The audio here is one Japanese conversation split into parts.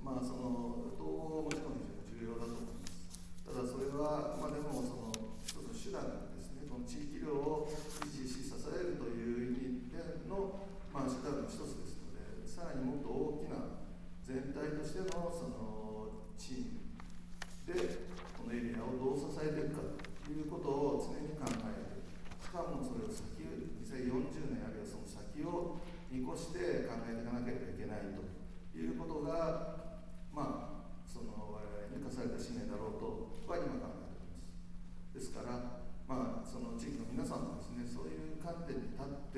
その統合もちろん非常に重要だと思います。ただそれは、でもその一つの手段ですね、この地域医療を維持し支えるという意味での、手段の一つですので、さらにもっと大きな全体としてのそのチームでこのエリアをどう支えていくかということを常に考える。しかもそれを2040年あるいはその先を見越して考えていかなければいけないということが、その我々に課された使命だろうとは今考えています。ですから、その地域の皆さんもですね、そういう観点に立って、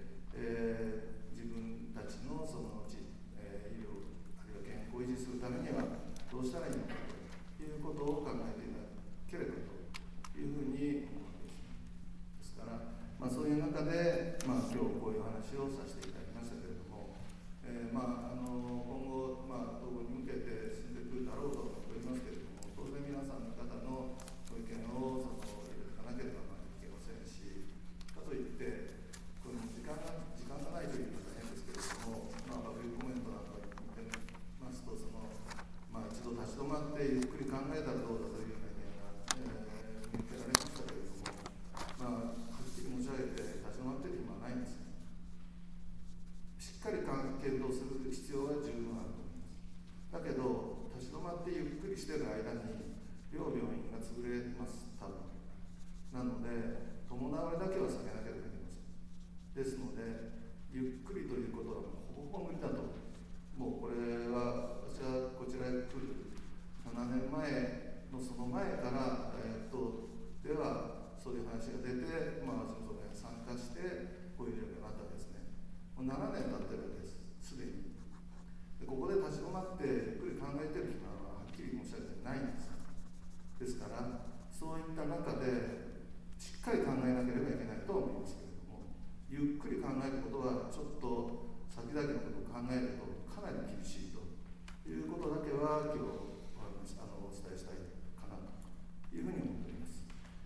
自分たちのその医療あるいは健康を維持するためにはどうしたらいいのかということを考えていただければというふうに思っています。ですから、そういう中で、今日こういう話をさせていただきましたけれども、今後、統合に向けて進んでくるだろうと思っておりますけれども、当然皆さんの方のご意見を入れていかなければいけませんし、かといってこの時間がないというのは大変ですけれども、バブルコメントなんかを見てますと、その一度立ち止まってゆっくり考えたらどうだというような意見が、見受けられましたけれども、はっきり申し上げて立ち止まっている暇はないんですね。しっかり検討する必要は十分あると思います。だけど立ち止まってゆっくりしている間に両病院が潰れます多分。なので共倒れだけは避けなければいけません。ですのでゆっくりということはほぼほぼ無理だと。もうこれは私はこちらへ来る7年前のその前から、ではそういう話が出て、その参加してこういう状況になったわけですね。もう7年経ってるわけです、すでに。でここで立ち止まってゆっくり考えてる暇ははっきり申し上げてないんです。ですからそういった中でしっかり考えなければいけないと思いますけれども、ゆっくり考えることはちょっと先々のことを考えるとかなり厳しいと